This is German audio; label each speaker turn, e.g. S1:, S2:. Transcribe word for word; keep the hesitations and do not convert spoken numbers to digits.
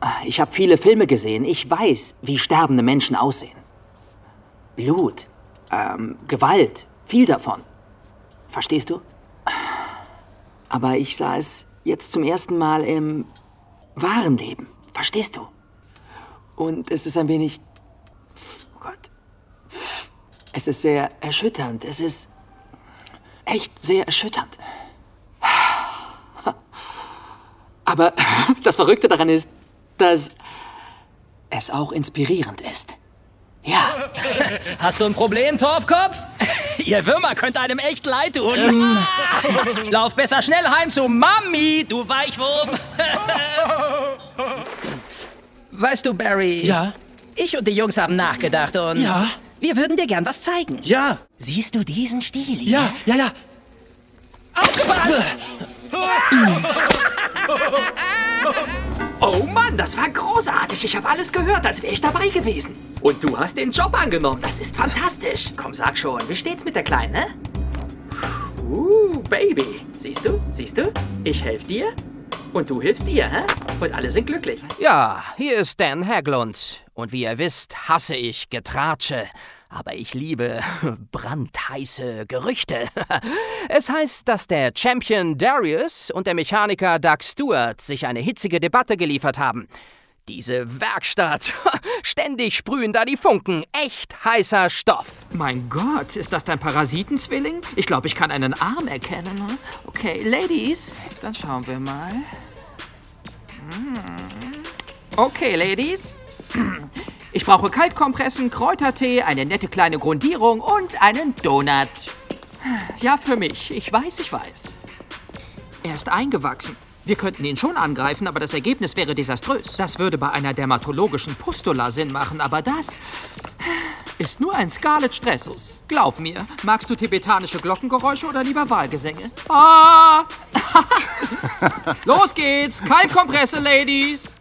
S1: Ich habe viele Filme gesehen. Ich weiß, wie sterbende Menschen aussehen. Blut, ähm, Gewalt, viel davon. Verstehst du? Aber ich sah es jetzt zum ersten Mal im wahren Leben. Verstehst du? Und es ist ein wenig... Oh Gott. Es ist sehr erschütternd. Es ist echt sehr erschütternd. Aber das Verrückte daran ist, dass es auch inspirierend ist. Ja.
S2: Hast du ein Problem, Torfkopf? Ihr Würmer könnt einem echt leid tun. Ähm. Lauf besser schnell heim zu Mami, du Weichwurm. Weißt du, Barry?
S3: Ja?
S2: Ich und die Jungs haben nachgedacht und...
S3: Ja?
S2: Wir würden dir gern was zeigen.
S3: Ja?
S2: Siehst du diesen Stiel hier?
S3: Ja, ja, ja.
S2: Aufgepasst! Oh Mann, das war großartig. Ich habe alles gehört, als wäre ich dabei gewesen. Und du hast den Job angenommen. Das ist fantastisch. Komm, sag schon, wie steht's mit der Kleinen, ne? Uh, Baby. Siehst du? Siehst du? Ich helfe dir und du hilfst ihr, hä? Und alle sind glücklich.
S4: Ja, hier ist Dan Haglund. Und wie ihr wisst, hasse ich Getratsche. Aber ich liebe brandheiße Gerüchte. Es heißt, dass der Champion Darius und der Mechaniker Doug Stewart sich eine hitzige Debatte geliefert haben. Diese Werkstatt, ständig sprühen da die Funken. Echt heißer Stoff.
S1: Mein Gott, ist das dein Parasitenzwilling? Ich glaube, ich kann einen Arm erkennen. Okay, Ladies, dann schauen wir mal. Okay, Ladies. Ich brauche Kaltkompressen, Kräutertee, eine nette kleine Grundierung und einen Donut. Ja, für mich. Ich weiß, ich weiß. Er ist eingewachsen. Wir könnten ihn schon angreifen, aber das Ergebnis wäre desaströs. Das würde bei einer dermatologischen Pustula Sinn machen, aber das ist nur ein Scarlet Stressus. Glaub mir. Magst du tibetanische Glockengeräusche oder lieber Wahlgesänge? Ah! Los geht's! Kaltkompresse, Ladies!